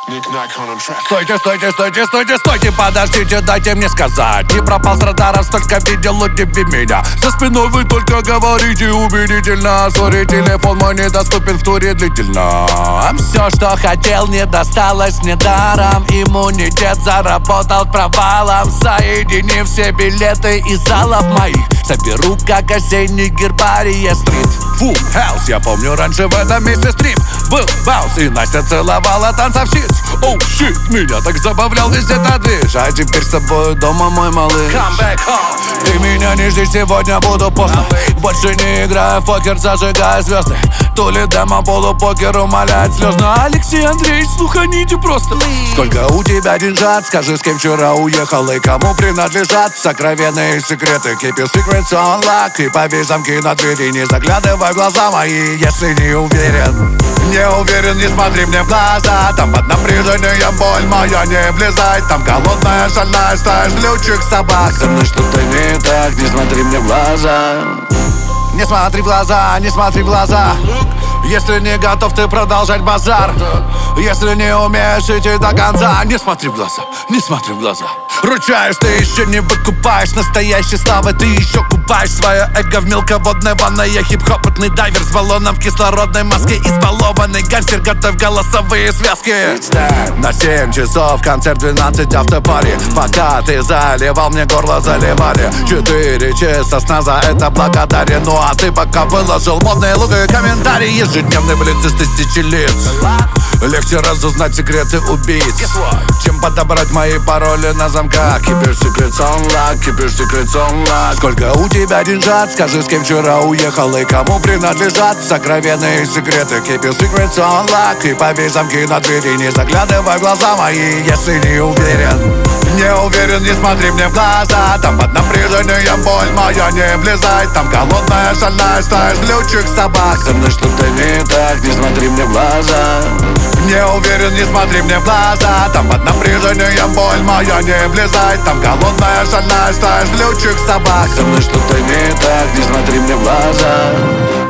Стойте, стойте, стойте, стойте, стойте, подождите, дайте мне сказать. Не пропал с радаров, столько видел, удиви меня. За спиной вы только говорите убедительно. Сори, телефон мой недоступен в туре длительно. Все, что хотел, не досталось мне даром. Иммунитет заработал провалом. Соединив все билеты из залов моих, соберу, как осенний гербарий стрит. Full House, я помню, раньше в этом месте стрип был баунс, и Настя целовала танцовщиц. Оу, щит, меня так забавлял весь этот движ. А теперь с тобой дома, мой малыш. Come back home. Ты меня не жди, сегодня буду поздно. Больше не играю в покер, зажигая звезды. То ли демо полупокер умоляет слезно. Алексей Андреевич, слуханите просто. Сколько у тебя деньжат, скажи, с кем вчера уехал и кому принадлежат сокровенные секреты. Keep your secrets on lock и повесь замки на двери. Не заглядывай в глаза мои, если не уверен. Не уверен, не смотри мне в глаза. Там под напряжением боль моя, не влезай. Там голодная, шальная стая злючих собак. Со мной что-то не так, не смотри мне в глаза. Не смотри в глаза, не смотри в глаза. Если не готов ты продолжать базар, если не умеешь идти до конца, не смотри в глаза, не смотри в глаза. Ручаюсь, ты еще не выкупаешь настоящей славы. Ты еще купаешь свое эго в мелководной ванной. Я хип-хопотный дайвер с баллоном в кислородной маске. Избалованный гангстер, готовь голосовые связки. На 7 часов концерт, 12 автопари. Пока ты заливал, мне горло заливали. 4 часа сна, за это благодарен. Ну а ты пока выложил модные лук и комментарии. Ежедневный блиц из 1000 лиц. Легче разузнать секреты убийц, чем подобрать мои пароли на замках. Keep your secrets on lock, keep your secrets on lock. Сколько у тебя деньжат, скажи, с кем вчера уехал и кому принадлежат сокровенные секреты. Keep your secrets on lock и повесь замки на двери. Не заглядывай в глаза мои, если не уверен. Не уверен, не смотри мне в глаза. Там под напряжением боль моя, не влезай. Там голодная, шальная стая злючих собак. Со мной что-то не так, не смотри мне в глаза. Не уверен, не смотри мне в глаза. Там под напряжением боль моя, не влезай. Там голодная, шальная стая злючих собак. Со мной что-то не так, не смотри мне в глаза.